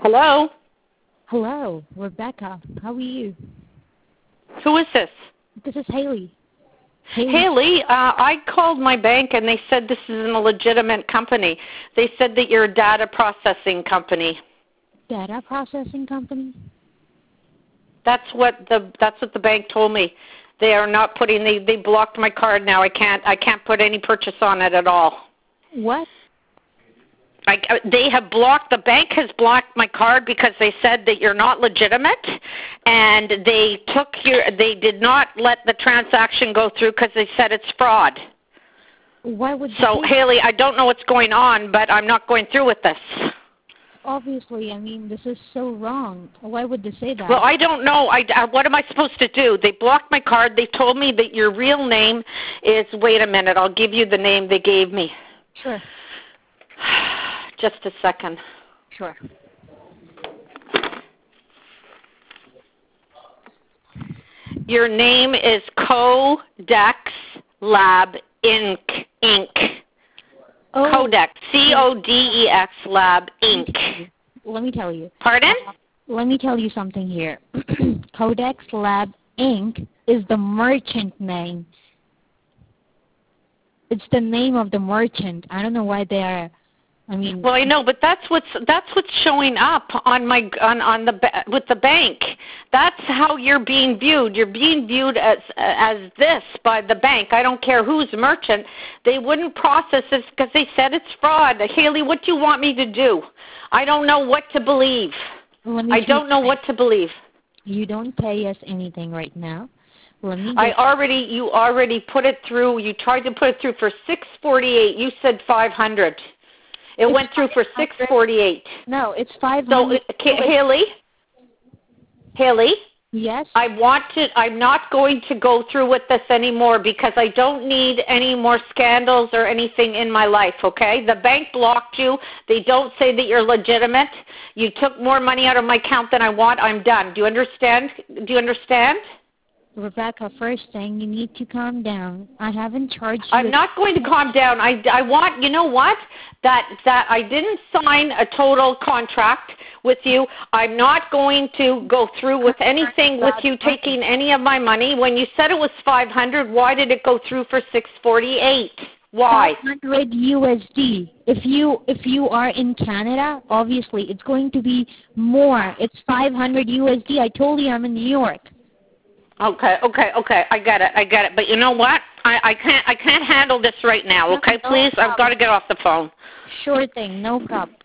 Hello? Hello, Rebecca. How are you? Who is this? This is Haley. Haley, I called my bank and they said this is a legitimate company. They said that you're a data processing company. Data processing company? That's what the bank told me. They are not putting they blocked my card now. I can't put any purchase on it at all. What? The bank has blocked my card because they said that you're not legitimate, and they did not let the transaction go through because they said it's fraud. Why would So, Haley, I don't know what's going on, but I'm not going through with this. Obviously, I mean, this is so wrong. Why would they say that? Well, I don't know. What am I supposed to do? They blocked my card. They told me that your real name is, wait a minute, I'll give you the name they gave me. Sure. Just a second. Sure. Your name is Codex Lab Inc. Oh. Codex, Codex Lab Inc. Let me tell you. Pardon? Let me tell you something here. Codex Lab Inc. is the merchant name. It's the name of the merchant. I don't know why they are. I mean. Well, I know, but that's what's showing up on with the bank. That's how you're being viewed. You're being viewed as this by the bank. I don't care who's merchant. They wouldn't process this because they said it's fraud. Haley, what do you want me to do? I don't know what to believe. I don't know what to believe. You don't pay us anything right now. You already put it through. You tried to put it through for $648. You said $500. It went through for $648. No, it's $500. So, Haley. Yes. I'm not going to go through with this anymore because I don't need any more scandals or anything in my life. Okay? The bank blocked you. They don't say that you're legitimate. You took more money out of my account than I want. I'm done. Do you understand? Rebecca, first thing, you need to calm down. I haven't charged you. I'm not going to calm down. I want, you know what? That I didn't sign a total contract with you. I'm not going to go through with anything with you taking any of my money. When you said it was $500, why did it go through for $648? Why? $500 USD. If you are in Canada, obviously it's going to be more. It's $500 USD. I told you I'm in New York. Okay. I get it. But you know what? I can't handle this right now. Okay, please. I've got to get off the phone. Sure thing. No problem.